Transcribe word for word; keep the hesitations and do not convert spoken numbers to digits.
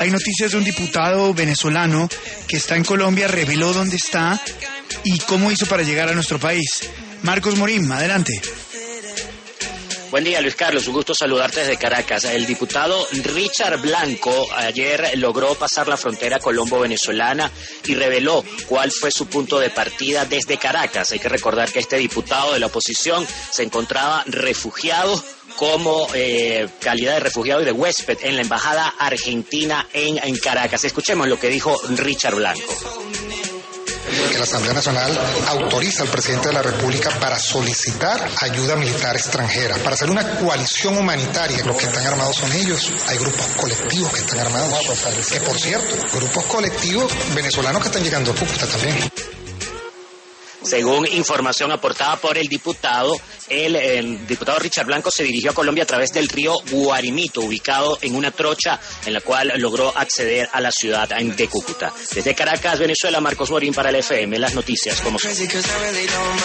hay noticias de un diputado venezolano que está en Colombia, reveló dónde está y cómo hizo para llegar a nuestro país. Marcos Morín, adelante. Buen día, Luis Carlos, un gusto saludarte desde Caracas. El diputado Richard Blanco ayer logró pasar la frontera colombo-venezolana y reveló cuál fue su punto de partida desde Caracas. Hay que recordar que este diputado de la oposición se encontraba refugiado como eh, calidad de refugiado y de huésped en la embajada argentina en, en Caracas. Escuchemos lo que dijo Richard Blanco. Que la Asamblea Nacional autoriza al presidente de la República para solicitar ayuda militar extranjera, para hacer una coalición humanitaria. Los que están armados son ellos. Hay grupos colectivos que están armados. Que, por cierto, grupos colectivos venezolanos que están llegando a Cúcuta también. Según información aportada por el diputado, el, el diputado Richard Blanco se dirigió a Colombia a través del río Guarimito, ubicado en una trocha en la cual logró acceder a la ciudad de Cúcuta. Desde Caracas, Venezuela, Marcos Morín para el F M, las noticias como son.